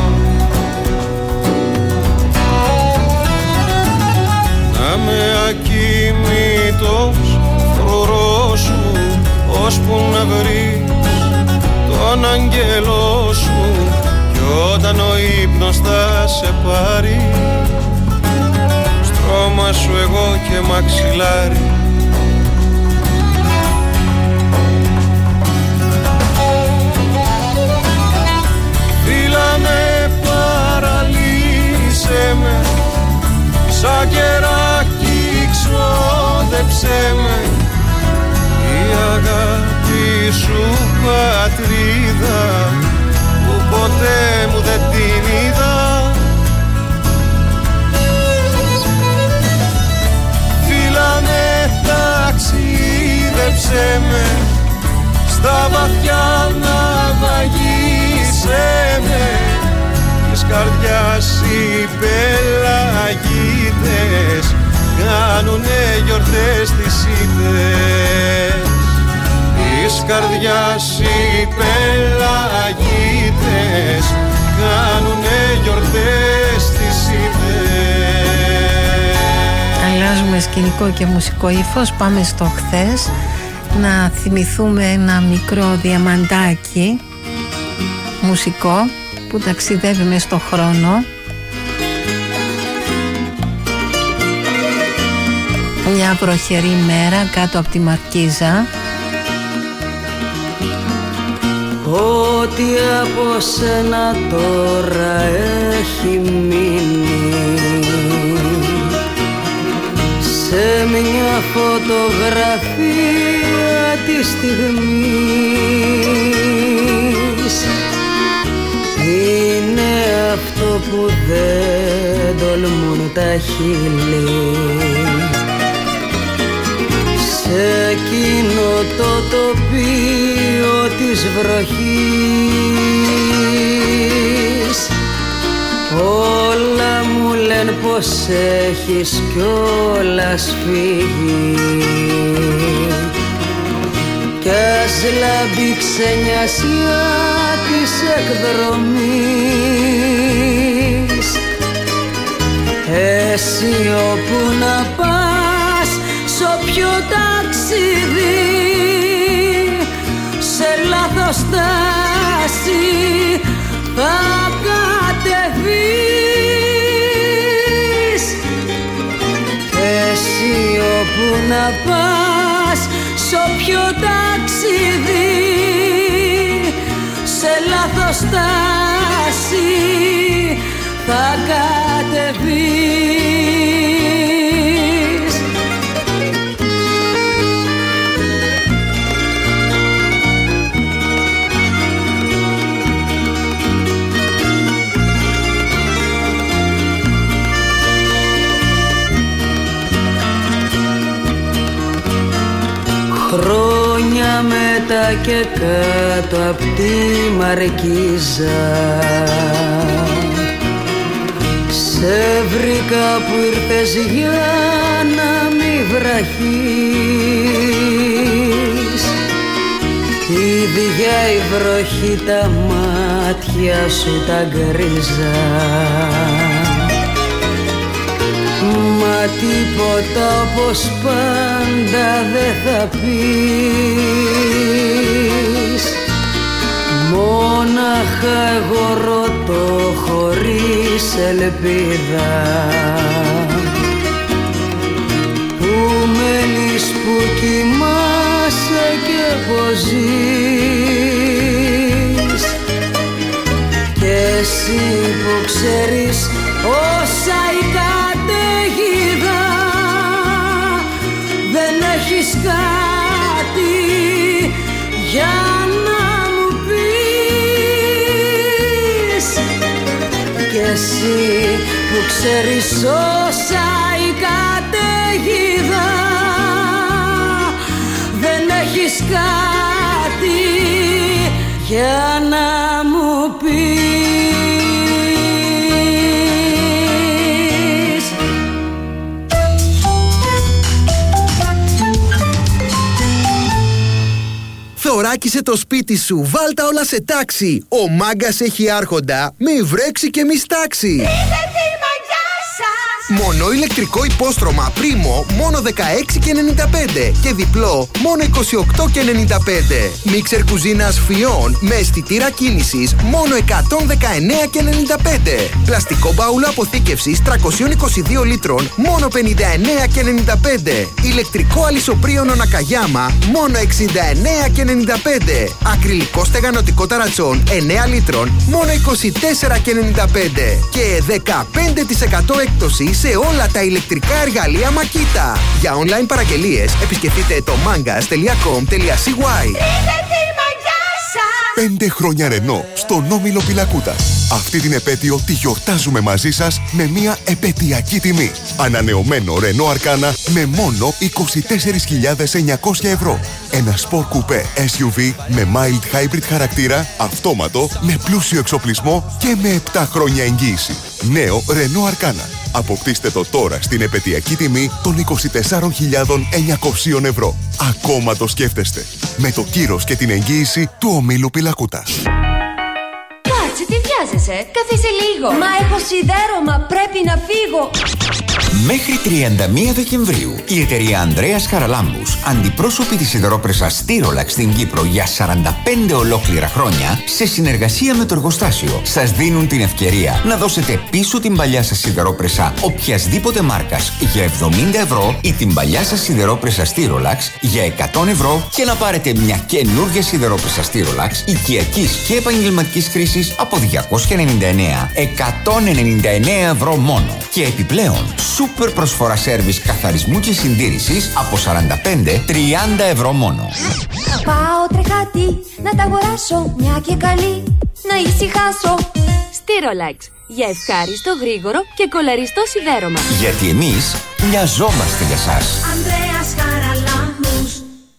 Να με ακίνητος φρουρός σου, ώσπου να βρεις τον αγγέλο σου. Κι όταν ο ύπνος θα σε πάρει, στρώμα σου εγώ και μαξιλάρι. Φίλα με, παραλύσε με, σαν κεράκι ξόδεψε με. Η αγάπη σου πατρίδα που ποτέ μου δεν την είδα. Φίλα με, ταξίδεψε με, στα βαθιά να βαγίσαι με. Της καρδιάς οι πελαγίτες κάνουνε γιορτές τις ήττες. Της καρδιάς οι πελαγίτες κάνουνε γιορτές τις ήττες. Αλλάζουμε σκηνικό και μουσικό ύφος. Πάμε στο χθες να θυμηθούμε ένα μικρό διαμαντάκι μουσικό που ταξιδεύει μες στο χρόνο. Μια βροχερή μέρα κάτω από τη Μαρκίζα. Ό,τι από σένα τώρα έχει μείνει σε μια φωτογραφία της στιγμής, είναι αυτό που δεν τολμούν τα χείλη σε εκείνο το τοπίο της βροχής. Όλα μου λένε πως έχεις κιόλας φύγει κι ας λάμπει ξενιασιά της εκδρομής. Εσύ όπου να πας, σ' όποιο ταξίδι, σε λάθος στάση θα κατεβείς. Εσύ όπου να πας, σ' όποιο ταξίδι, σε λάθος στάση θα κατεβείς. χιόνια μετά και κάτω απ' τη Μαρκίζα. Σε βρήκα που ήρθες για να μη βραχείς. Ίδια η βροχή τα μάτια σου τα γκρίζα. Μα τίποτα όπως πάντα δεν θα πεις. Μόναχα εγώ ρωτώ χωρίς ελπίδα. Πού μένεις, που κοιμάσαι και πως ζεις. Κι εσύ που ξέρεις όσα η καταιγίδα, δεν έχεις κάτι για να μου πεις. Κι εσύ που ξέρεις όσα η καταιγίδα, δεν έχεις κάτι για να μου πεις. Θωράκισε το σπίτι σου, βάλτα όλα σε τάξη. Ο Μάγκας έχει άρχοντα, μη βρέξει και μη στάξει. Μονό ηλεκτρικό υπόστρωμα Primo μόνο 16,95 και διπλό μόνο 28,95. Μίξερ κουζίνας Φιόν με αισθητήρα κίνησης μόνο 119,95. Πλαστικό μπάουλο αποθήκευσης 322 λίτρων μόνο 59,95. Ηλεκτρικό αλυσοπρίωνο Νακαγιάμα μόνο 69,95. Ακριλικό στεγανοτικό ταρατσόν 9 λίτρων μόνο 24,95. Και 15% έκπτωση σε όλα τα ηλεκτρικά εργαλεία Makita. Για online παραγγελίες επισκεφτείτε το mangas.com.cy. 5 χρόνια Ρενό στον Όμιλο Πυλακούτας. Αυτή την επέτειο τη γιορτάζουμε μαζί σας με μια επετειακή τιμή. Ανανεωμένο Ρενό Αρκάνα με μόνο 24.900 ευρώ. Ένα σπορ κουπέ SUV με mild hybrid χαρακτήρα, αυτόματο, με πλούσιο εξοπλισμό και με 7 χρόνια εγγύηση. Νέο Ρενό Αρκάνα. Αποκτήστε το τώρα στην επετειακή τιμή των 24.900 ευρώ. Ακόμα το σκέφτεστε. Με το κύρος και την εγγύηση του Ομίλου Πυλακούτας. Κάτσε, τι βιάζεσαι? Καθίσε λίγο. Μα έχω σιδέρωμα, πρέπει να φύγω. Μέχρι 31 Δεκεμβρίου η εταιρεία Ανδρέας Χαραλάμπους, αντιπρόσωποι της σιδερόπρεσας Styrolax στην Κύπρο για 45 ολόκληρα χρόνια, σε συνεργασία με το εργοστάσιο, σας δίνουν την ευκαιρία να δώσετε πίσω την παλιά σας σιδερόπρεσα οποιασδήποτε μάρκας για 70 ευρώ ή την παλιά σας σιδερόπρεσα Styrolax για 100 ευρώ και να πάρετε μια καινούργια σιδερόπρεσα Styrolax οικιακής και επαγγελματικής χρήσης από 299, 199 ευρώ μόνο. Και επιπλέον, σούπερ προσφορά σέρβις καθαρισμού και συντήρησης από 45-30 ευρώ μόνο. Πάω τρεχάτη να τα αγοράσω, μια και καλή να ησυχάσω. Styrolax, για ευχάριστο, γρήγορο και κολαριστό σιδέρωμα. Γιατί εμείς μοιαζόμαστε για σας. Ανδρέας Χαραλάμπους.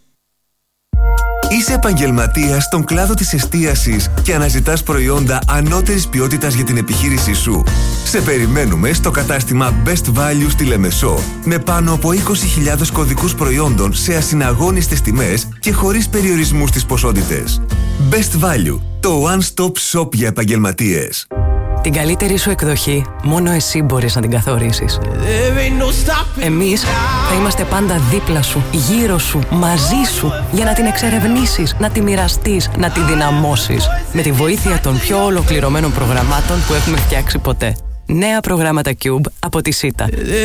Είσαι επαγγελματίας στον κλάδο της εστίασης και αναζητάς προϊόντα ανώτερης ποιότητας για την επιχείρησή σου. Σε περιμένουμε στο κατάστημα Best Value στη Λεμεσό με πάνω από 20.000 κωδικούς προϊόντων σε ασυναγώνιστες τιμές και χωρίς περιορισμούς στις ποσότητες. Best Value, το one-stop shop για επαγγελματίες. Την καλύτερη σου εκδοχή μόνο εσύ μπορείς να την καθορίσεις. Εμείς θα είμαστε πάντα δίπλα σου, γύρω σου, μαζί σου, για να την εξερευνήσεις, να τη μοιραστείς, να τη δυναμώσεις. Με τη βοήθεια των πιο ολοκληρωμένων προγραμμάτων που έχουμε φτιάξει ποτέ. Νέα προγράμματα Cube από τη ΣΥΤΑ.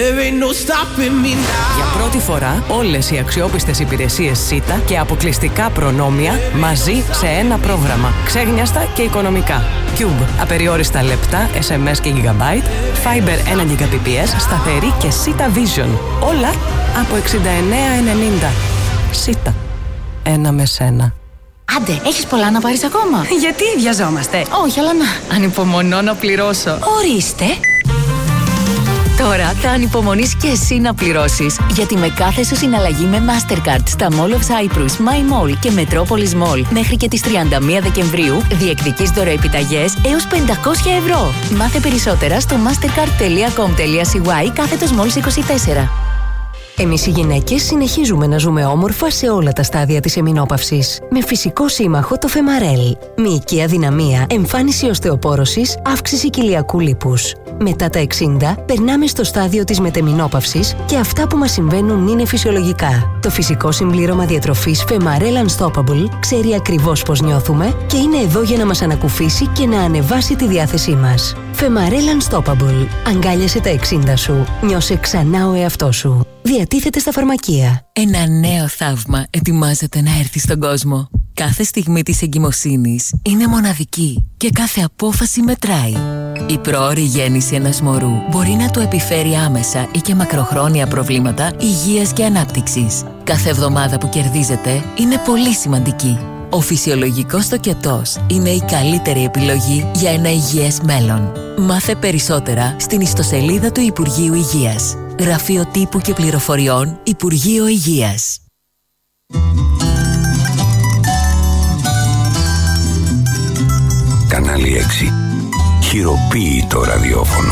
Για πρώτη φορά όλες οι αξιόπιστες υπηρεσίες ΣΥΤΑ και αποκλειστικά προνόμια μαζί σε ένα πρόγραμμα. Ξέγνιαστα και οικονομικά. Cube. Απεριόριστα λεπτά, SMS και GB. Fiber 1 Gbps. Σταθερή και ΣΥΤΑ Vision. Όλα από 69,90. ΣΥΤΑ. Ένα με σένα. Άντε, έχεις πολλά να πάρεις ακόμα? Γιατί βιαζόμαστε? Όχι, αλλά να. Ανυπομονώ να πληρώσω. Ορίστε. Τώρα θα ανυπομονείς και εσύ να πληρώσεις. Γιατί με κάθε σου συναλλαγή με Mastercard στα Mall of Cyprus, My Mall και Metropolis Mall μέχρι και τις 31 Δεκεμβρίου διεκδικείς δωρεοεπιταγές έως 500 ευρώ. Μάθε περισσότερα στο mastercard.com.cy/malls24. Εμείς οι γυναίκες συνεχίζουμε να ζούμε όμορφα σε όλα τα στάδια της εμεινόπαυσης. Με φυσικό σύμμαχο το Φεμαρέλ. Μυϊκή αδυναμία, εμφάνιση οστεοπόρωσης, αύξηση κοιλιακού λίπους. Μετά τα 60, περνάμε στο στάδιο της μετεμεινόπαυσης και αυτά που μας συμβαίνουν είναι φυσιολογικά. Το φυσικό συμπλήρωμα διατροφής Φεμαρέλ Unstoppable ξέρει ακριβώς πώς νιώθουμε και είναι εδώ για να μας ανακουφίσει και να ανεβάσει τη διάθεσή μας. Φεμαρέλ Unstoppable. Αγκάλιασε τα 60 σου. Νιώσε ξανά ο εαυτός σου. Διατίθεται στα φαρμακεία. Ένα νέο θαύμα ετοιμάζεται να έρθει στον κόσμο. Κάθε στιγμή της εγκυμοσύνης είναι μοναδική και κάθε απόφαση μετράει. Η πρόωρη γέννηση ενός μωρού μπορεί να του επιφέρει άμεσα ή και μακροχρόνια προβλήματα υγείας και ανάπτυξης. Κάθε εβδομάδα που κερδίζετε είναι πολύ σημαντική. Ο φυσιολογικός τοκετός είναι η καλύτερη επιλογή για ένα υγιές μέλλον. Μάθε περισσότερα στην ιστοσελίδα του Υπουργείου Υγείας. Γραφείο Τύπου και Πληροφοριών, Υπουργείο Υγείας. Κανάλι 6. Χειροποίητο ραδιόφωνο.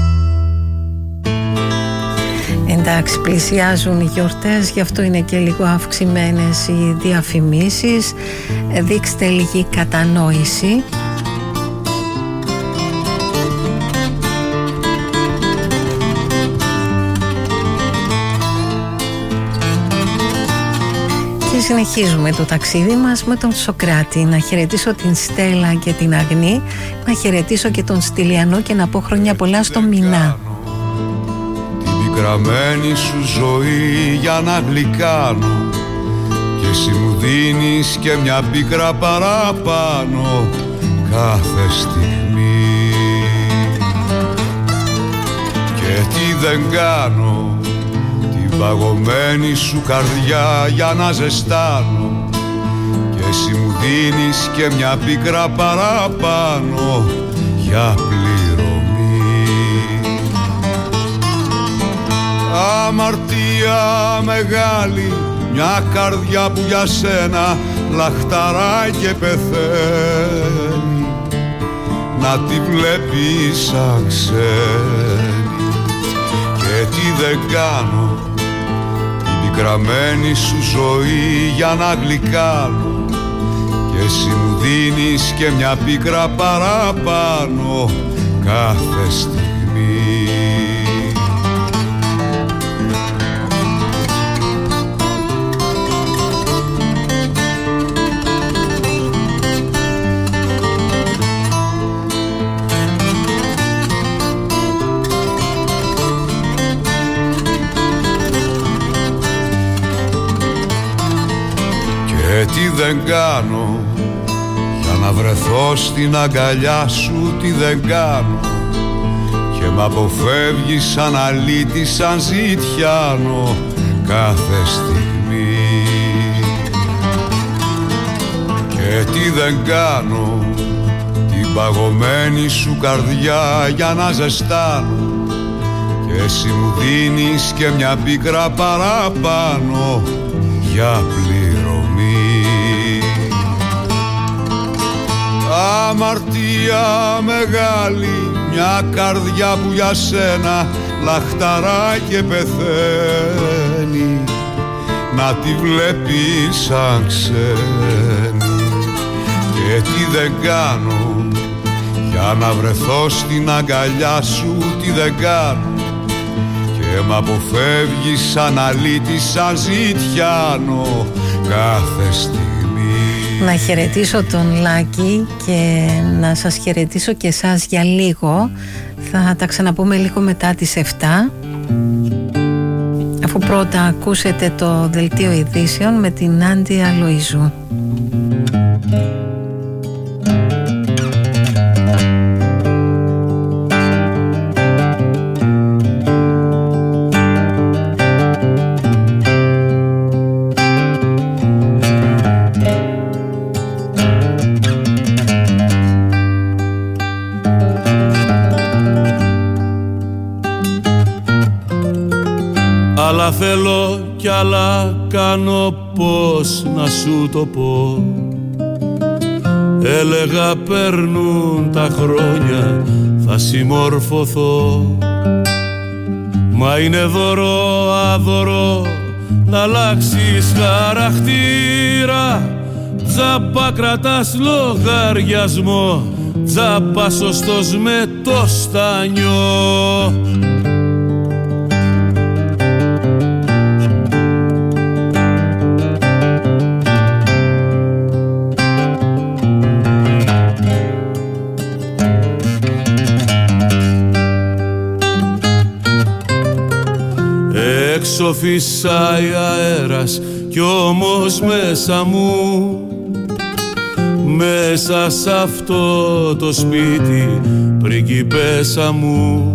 Εντάξει, πλησιάζουν οι γιορτές, γι' αυτό είναι και λίγο αυξημένες οι διαφημίσεις. Δείξτε λίγη κατανόηση. Και συνεχίζουμε το ταξίδι μας με τον Σοκράτη. Να χαιρετήσω την Στέλλα και την Αγνή, να χαιρετήσω και τον Στυλιανό και να πω χρόνια πολλά στο Μινά. Γραμμένη σου ζωή για να γλυκάνω και εσύ μου δίνεις και μια πίκρα παραπάνω κάθε στιγμή. Και τι δεν κάνω την παγωμένη σου καρδιά για να ζεστάνω και εσύ μου δίνεις και μια πίκρα παραπάνω για αμαρτία μεγάλη, μια καρδιά που για σένα λαχταράει και πεθαίνει, να τη βλέπεις σαν ξένη. Και τι δεν κάνω την πικραμένη σου ζωή για να γλυκάνω και εσύ μου δίνεις και μια πίκρα παραπάνω κάθε στιγμή. Τι δεν κάνω για να βρεθώ στην αγκαλιά σου, τι δεν κάνω και μ' αποφεύγεις σαν αλήτη, σαν ζητιάνο κάθε στιγμή. Και τι δεν κάνω την παγωμένη σου καρδιά για να ζεστάνω και εσύ μου δίνεις και μια πίκρα παραπάνω για πληρωμή. Αμαρτία μεγάλη, μια καρδιά που για σένα λαχταρά και πεθαίνει, να τη βλέπεις σαν ξένη. Και τι δεν κάνω για να βρεθώ στην αγκαλιά σου, τι δεν κάνω και μ' αποφεύγεις σαν αλήτη, σαν ζητιάνο κάθε στιγμή. Να χαιρετήσω τον Λάκη και να σας χαιρετήσω και εσάς για λίγο. Θα τα ξαναπούμε λίγο μετά τις 7, αφού πρώτα ακούσετε το δελτίο ειδήσεων με την Νάντια Λοΐζου. θέλω κι άλλα κάνω, πώς να σου το πω. Έλεγα περνούν τα χρόνια, θα συμμορφωθώ. Μα είναι δώρο αδωρό να αλλάξεις χαρακτήρα. Τζάμπα κρατάς λογαριασμό, τζάμπα σωστός με το στάνιο. Έξω φυσάει αέρας κι όμως μέσα μου, μέσα σ' αυτό το σπίτι, πριγκιπέσα μου,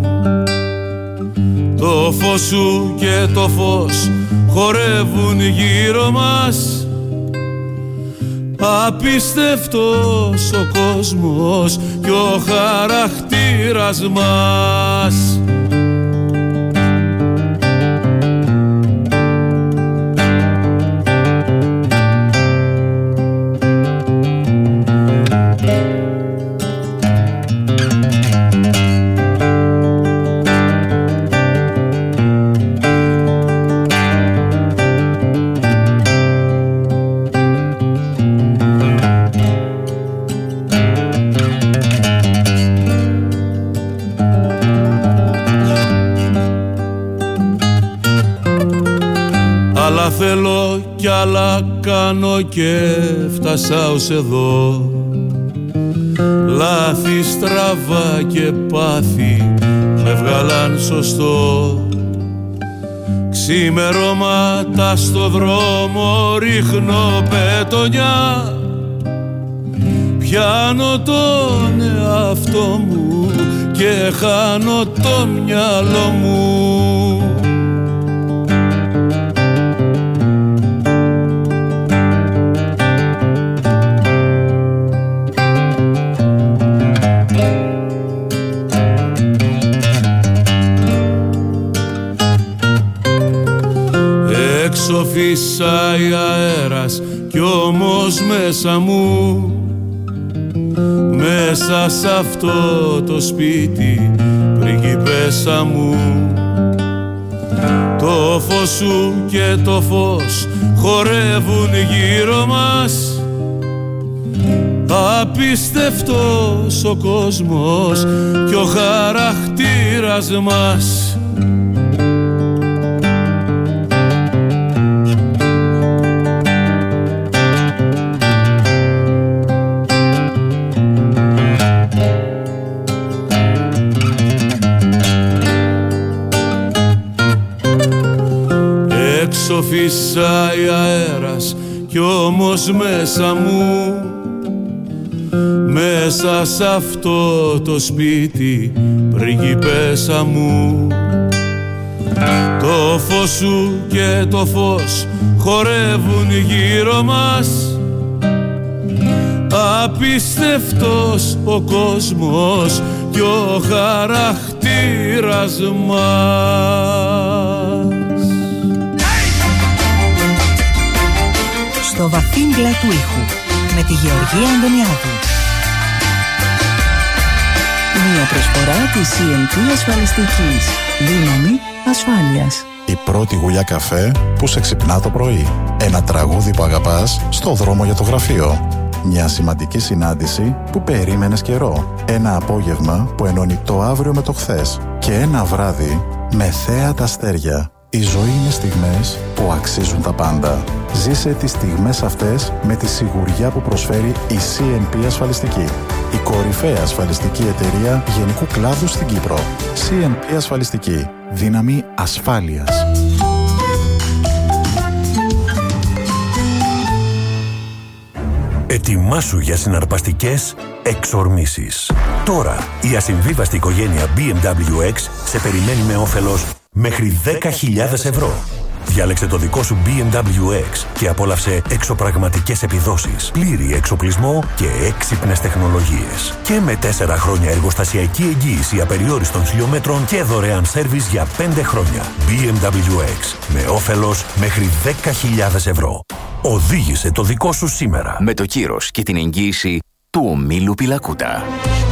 το φως σου και το φως χορεύουν γύρω μας. Απίστευτος ο κόσμος κι ο χαρακτήρας μας. Θέλω κι άλλα κάνω και φτάσα ως εδώ. Λάθη, στραβά και πάθη με βγάλαν σωστό. Ξημερώματα στο δρόμο ρίχνω πετονιά. Πιάνω τον εαυτό μου και χάνω το μυαλό μου. Έξω φυσάει αέρας κι όμως μέσα μου, μέσα σ' αυτό το σπίτι, πριγκιπέσα μου, το φως σου και το φως χορεύουν γύρω μας. Απίστευτος ο κόσμος κι ο χαρακτήρας μας. Έξω φυσάει αέρας κι όμως μέσα μου, μέσα σ' αυτό το σπίτι, πριγκιπέσα μου, το φως σου και το φως χορεύουν γύρω μας. Απίστευτος ο κόσμος κι ο χαρακτήρας μας. Στο βαθύγκλα του ήχου με τη Γεωργία Αντωνιάδου. Μία προσφορά της CNP ασφαλιστικής. Δύναμη ασφάλειας. Η πρώτη γουλιά καφέ που σε ξυπνά το πρωί. Ένα τραγούδι που αγαπάς στο δρόμο για το γραφείο. Μια σημαντική συνάντηση που περίμενες καιρό. Ένα απόγευμα που ενώνει το αύριο με το χθες. Και ένα βράδυ με θέα τα αστέρια. Η ζωή είναι στιγμές που αξίζουν τα πάντα. Ζήσε τις στιγμές αυτές με τη σιγουριά που προσφέρει η CNP Ασφαλιστική. Η κορυφαία ασφαλιστική εταιρεία γενικού κλάδου στην Κύπρο. CNP Ασφαλιστική. Δύναμη ασφάλειας. Ετοιμάσου για συναρπαστικές εξορμήσεις. Τώρα η ασυμβίβαστη οικογένεια BMW X σε περιμένει με όφελος μέχρι 10.000 ευρώ. Διάλεξε το δικό σου BMW X και απόλαυσε εξωπραγματικές επιδόσεις, πλήρη εξοπλισμό και έξυπνες τεχνολογίες. Και με 4 χρόνια εργοστασιακή εγγύηση απεριόριστων χιλιόμετρων και δωρεάν σέρβις για 5 χρόνια. BMW X με όφελος μέχρι 10.000 ευρώ. Οδήγησε το δικό σου σήμερα. Με το κύρος και την εγγύηση του ομίλου Πιλακούτα.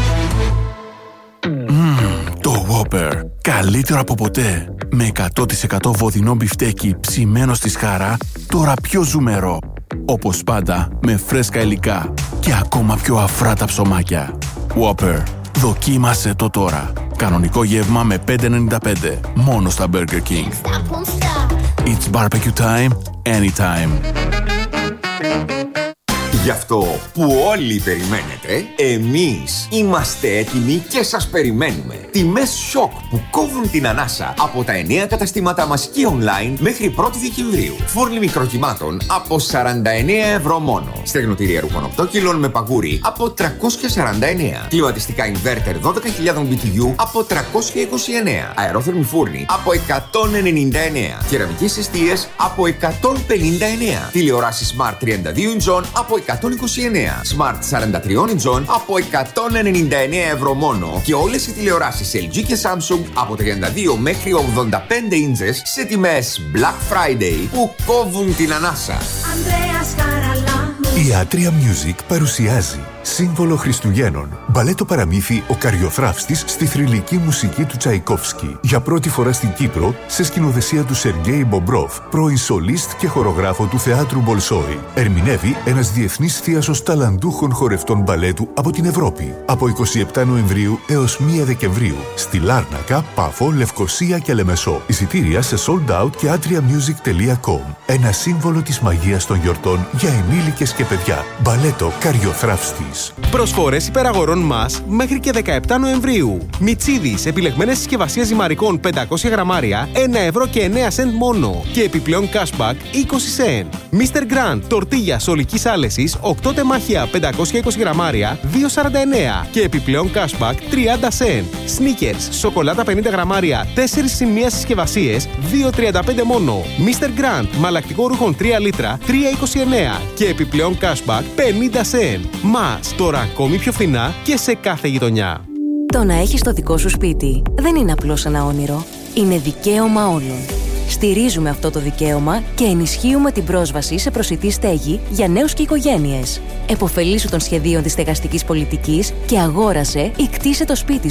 Το Whopper. Καλύτερο από ποτέ. Με 100% βοδινό μπιφτέκι ψημένο στη σχάρα, τώρα πιο ζουμερό. Όπως πάντα, με φρέσκα υλικά και ακόμα πιο αφρά τα ψωμάκια. Whopper. Δοκίμασε το τώρα. Κανονικό γεύμα με 5,95. Μόνο στα Burger King. It's barbecue time, anytime. Γι' αυτό που όλοι περιμένετε, εμείς είμαστε έτοιμοι και σας περιμένουμε. Τιμές σοκ που κόβουν την ανάσα από τα 9 καταστήματα μας και online μέχρι 1η Δεκεμβρίου. Φούρνοι μικροκυμάτων από 49 ευρώ μόνο. Στεγνοτήρια ρούχων 8 κιλών με παγούρι από 349. Κλιματιστικά inverter 12.000 BTU από 329. Αερόθερμοι φούρνοι από 199. Κεραμικές εστίες από 159. Τηλεοράσεις Smart 32 inch από 129. Smart 43 inch από 199 ευρώ μόνο. Και όλες οι τηλεοράσεις LG και Samsung από 32 μέχρι 85 inches σε τιμές Black Friday που κόβουν την ανάσα. Η Atria Music παρουσιάζει Σύμβολο Χριστουγέννων. Μπαλέτο παραμύθι «Ο Καριοθράφστης» στη θρυλική μουσική του Τσαϊκόφσκι. Για πρώτη φορά στην Κύπρο, σε σκηνοθεσία του Σεργέη Μπομπρόφ, πρώην σολίστ και χορογράφο του Θεάτρου Μπολσόη. Ερμηνεύει ένας διεθνής θίασος ταλαντούχων χορευτών μπαλέτου από την Ευρώπη. Από 27 Νοεμβρίου έως 1 Δεκεμβρίου. Στη Λάρνακα, Πάφο, Λευκοσία και Λεμεσό. Εισιτήρια σε sold out και atriamusic.com. Ένα σύμβολο της μαγείας των γιορτών για ενήλικες και παιδιά. Μπαλέτο Καριοθράφστη. Προσφορές υπεραγορών μας μέχρι και 17 Νοεμβρίου. Μιτσίδης, επιλεγμένες συσκευασίες ζυμαρικών 500 γραμμάρια, 1 ευρώ και 9 σεντ μόνο. Και επιπλέον cashback 20 σεντ. Mr. Grand, τορτίγια ολικής άλεσης, 8 τεμάχια 520 γραμμάρια, 2,49. Και επιπλέον cashback 30 σεντ. Snickers, σοκολάτα 50 γραμμάρια, 4 συν 1 συσκευασίες, 2,35 μόνο. Mr. Grand, μαλακτικό ρούχων 3 λίτρα, 3,29. Και επιπλέον cashback 50 σεντ. Τώρα ακόμη πιο φθηνά και σε κάθε γειτονιά. Το να έχεις το δικό σου σπίτι δεν είναι απλώς ένα όνειρο. Είναι δικαίωμα όλων. Στηρίζουμε αυτό το δικαίωμα και ενισχύουμε την πρόσβαση σε προσιτή στέγη για νέους και οικογένειες. Εποφελήσου των σχεδίων της στεγαστικής πολιτικής και αγόρασε ή κτίσε το σπίτι σου